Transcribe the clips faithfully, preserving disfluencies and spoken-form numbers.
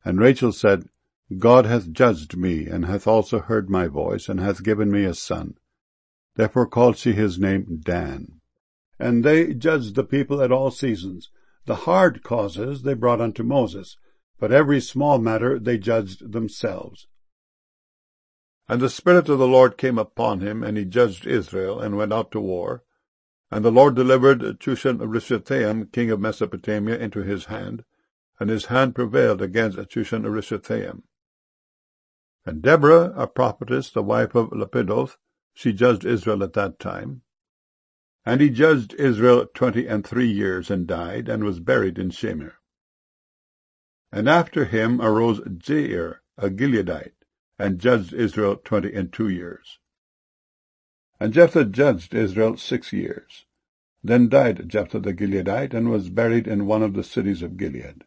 And Rachel said, God hath judged me, and hath also heard my voice, and hath given me a son. Therefore called she his name Dan. And they judged the people at all seasons. The hard causes they brought unto Moses, but every small matter they judged themselves. And the Spirit of the Lord came upon him, and he judged Israel, and went out to war. And the Lord delivered Chushan-Rishathaim, king of Mesopotamia, into his hand, and his hand prevailed against Chushan-Rishathaim. And Deborah, a prophetess, the wife of Lapidoth, she judged Israel at that time. And he judged Israel twenty and three years, and died, and was buried in Shemer. And after him arose Jair, a Gileadite, and judged Israel twenty and two years. And Jephthah judged Israel six years. Then died Jephthah the Gileadite, and was buried in one of the cities of Gilead.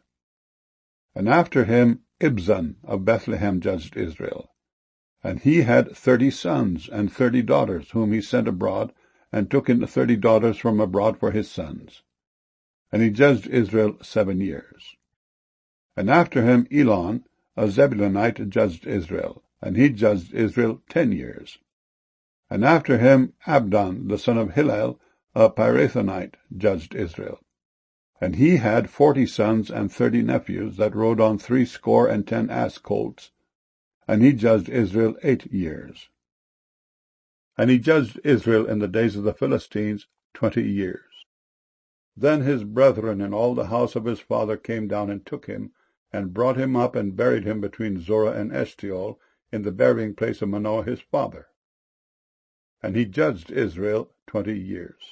And after him Ibzan of Bethlehem judged Israel. And he had thirty sons and thirty daughters, whom he sent abroad, and took in thirty daughters from abroad for his sons. And he judged Israel seven years. And after him Elon, a Zebulunite, judged Israel, and he judged Israel ten years. And after him Abdon, the son of Hillel, a Pirathonite, judged Israel. And he had forty sons and thirty nephews that rode on threescore and ten ass colts. And he judged Israel eight years. And he judged Israel in the days of the Philistines twenty years. Then his brethren and all the house of his father came down and took him, and brought him up and buried him between Zorah and Eshtaol, in the burying place of Manoah his father. And he judged Israel twenty years.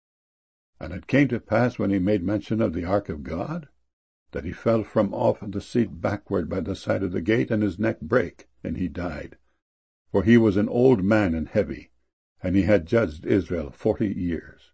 And it came to pass, when he made mention of the ark of God, that he fell from off the seat backward by the side of the gate, and his neck brake, and he died. For he was an old man and heavy, and he had judged Israel forty years.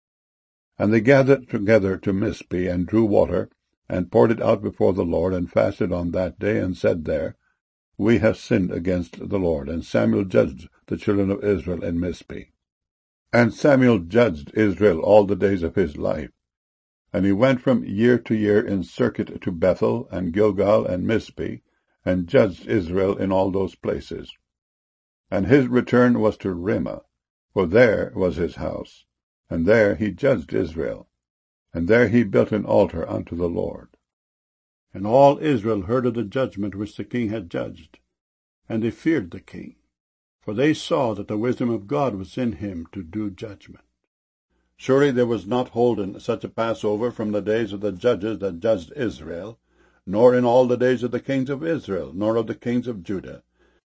And they gathered together to Mizpeh, and drew water, and poured it out before the Lord, and fasted on that day, and said there, We have sinned against the Lord. And Samuel judged the children of Israel in Mizpeh. And Samuel judged Israel all the days of his life. And he went from year to year in circuit to Bethel, and Gilgal, and Mizpeh, and judged Israel in all those places. And his return was to Ramah, for there was his house, and there he judged Israel, and there he built an altar unto the Lord. And all Israel heard of the judgment which the king had judged, and they feared the king, for they saw that the wisdom of God was in him to do judgment. Surely there was not holden such a Passover from the days of the judges that judged Israel, nor in all the days of the kings of Israel, nor of the kings of Judah.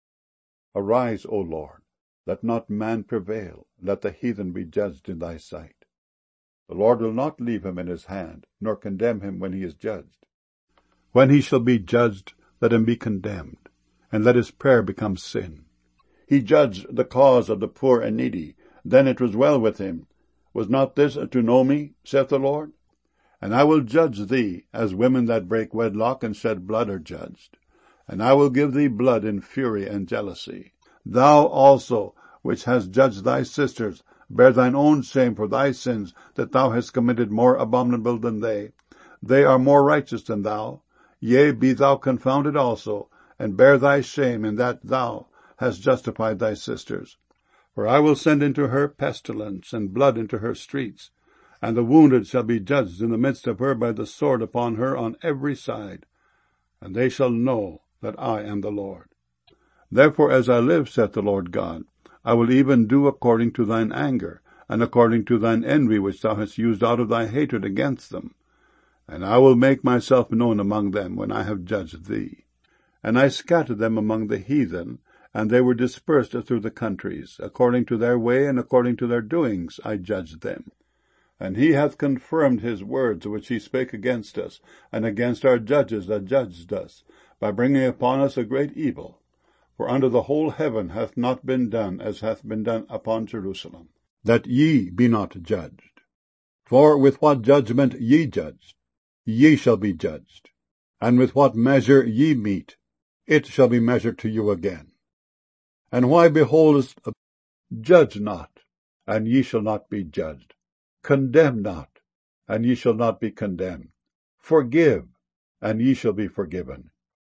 Arise, O Lord, let not man prevail, let the heathen be judged in thy sight. The Lord will not leave him in his hand, nor condemn him when he is judged. When he shall be judged, let him be condemned, and let his prayer become sin. He judged the cause of the poor and needy, then it was well with him. Was not this to know me, saith the Lord? And I will judge thee, as women that break wedlock and shed blood are judged. And I will give thee blood in fury and jealousy. Thou also, which hast judged thy sisters, bear thine own shame for thy sins, that thou hast committed more abominable than they. They are more righteous than thou. Yea, be thou confounded also, and bear thy shame in that thou hast justified thy sisters. For I will send into her pestilence, and blood into her streets, and the wounded shall be judged in the midst of her by the sword upon her on every side. And they shall know that I am the Lord. Therefore, as I live, saith the Lord God, I will even do according to thine anger, and according to thine envy which thou hast used out of thy hatred against them. And I will make myself known among them when I have judged thee. And I scattered them among the heathen, and they were dispersed through the countries. According to their way and according to their doings I judged them. And he hath confirmed his words which he spake against us, and against our judges that judged us, by bringing upon us a great evil. For under the whole heaven hath not been done as hath been done upon Jerusalem, that ye be not judged. For with what judgment ye judged, ye shall be judged, and with what measure ye mete, it shall be measured to you again. And why beholdest, judge not, and ye shall not be judged. Condemn not, and ye shall not be condemned. Forgive, and ye shall be forgiven.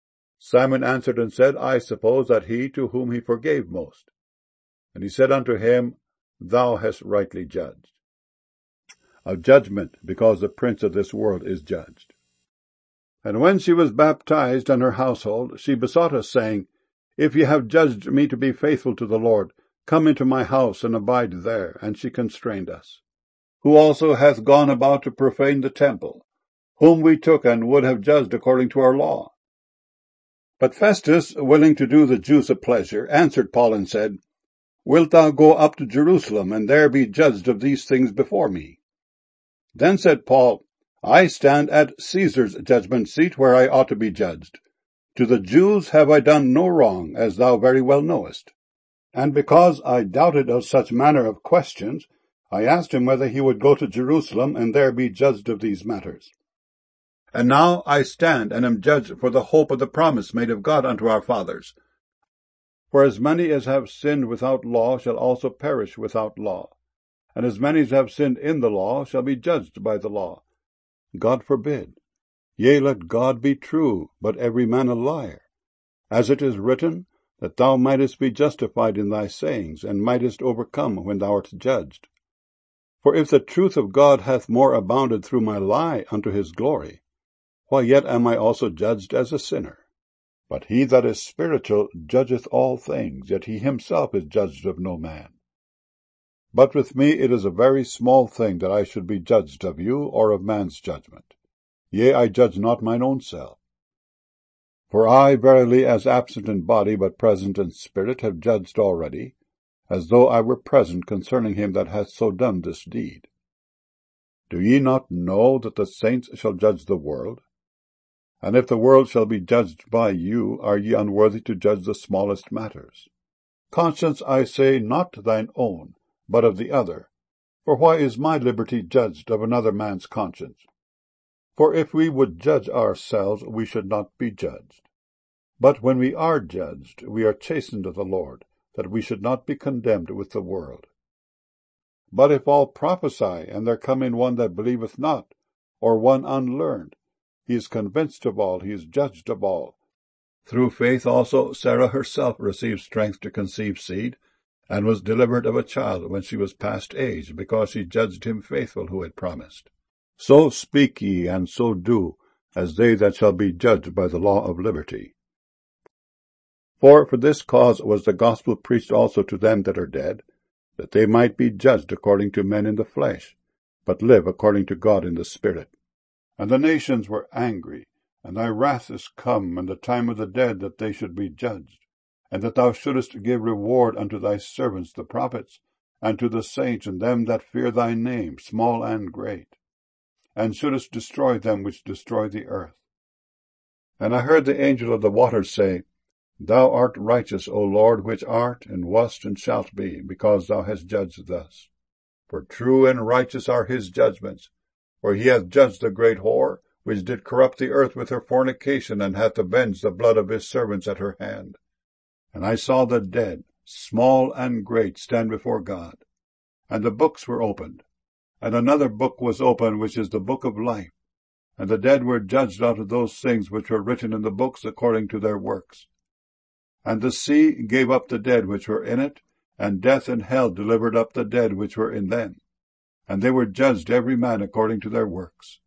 Simon answered and said, I suppose that he to whom he forgave most. And he said unto him, Thou hast rightly judged. Of judgment, because the prince of this world is judged. And when she was baptized and her household, she besought us, saying, If ye have judged me to be faithful to the Lord, come into my house and abide there. And she constrained us. Who also hath gone about to profane the temple, whom we took and would have judged according to our law. But Festus, willing to do the Jews a pleasure, answered Paul and said, Wilt thou go up to Jerusalem, and there be judged of these things before me? Then said Paul, I stand at Caesar's judgment seat, where I ought to be judged. To the Jews have I done no wrong, as thou very well knowest. And because I doubted of such manner of questions, I asked him whether he would go to Jerusalem, and there be judged of these matters. And now I stand and am judged for the hope of the promise made of God unto our fathers. For as many as have sinned without law shall also perish without law, and as many as have sinned in the law shall be judged by the law. God forbid. Yea, let God be true, but every man a liar. As it is written, that thou mightest be justified in thy sayings, and mightest overcome when thou art judged. For if the truth of God hath more abounded through my lie unto his glory, why yet am I also judged as a sinner. But he that is spiritual judgeth all things, yet he himself is judged of no man. But with me it is a very small thing that I should be judged of you, or of man's judgment. Yea, I judge not mine own self. For I verily, as absent in body, but present in spirit, have judged already, as though I were present concerning him that hath so done this deed. Do ye not know that the saints shall judge the world? And if the world shall be judged by you, are ye unworthy to judge the smallest matters? Conscience, I say, not thine own, but of the other. For why is my liberty judged of another man's conscience? For if we would judge ourselves, we should not be judged. But when we are judged, we are chastened of the Lord, that we should not be condemned with the world. But if all prophesy, and there come in one that believeth not, or one unlearned, he is convinced of all, he is judged of all. Through faith also Sarah herself received strength to conceive seed, and was delivered of a child when she was past age, because she judged him faithful who had promised. So speak ye, and so do, as they that shall be judged by the law of liberty. For for this cause was the gospel preached also to them that are dead, that they might be judged according to men in the flesh, but live according to God in the Spirit. And the nations were angry, and thy wrath is come, and the time of the dead, that they should be judged, and that thou shouldest give reward unto thy servants the prophets, and to the saints and them that fear thy name, small and great, and shouldest destroy them which destroy the earth. And I heard the angel of the waters say, Thou art righteous, O Lord, which art, and wast, and shalt be, because thou hast judged thus. For true and righteous are his judgments. For he hath judged the great whore, which did corrupt the earth with her fornication, and hath avenged the blood of his servants at her hand. And I saw the dead, small and great, stand before God. And the books were opened. And another book was opened, which is the book of life. And the dead were judged out of those things which were written in the books according to their works. And the sea gave up the dead which were in it, and death and hell delivered up the dead which were in them. And they were judged every man according to their works.